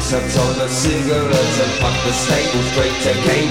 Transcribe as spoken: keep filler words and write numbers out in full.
Sucked on a cigarette and puffed the stable straight to Cambridge.